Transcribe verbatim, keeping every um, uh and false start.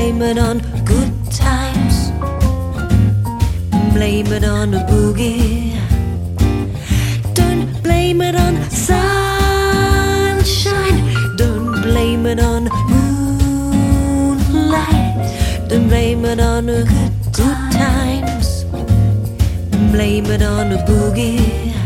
blame it on good times. Blame it on a boogie. Don't blame it on sunshine. Don't blame it on moonlight. Don't blame it on a good, good times. Blame it on a boogie.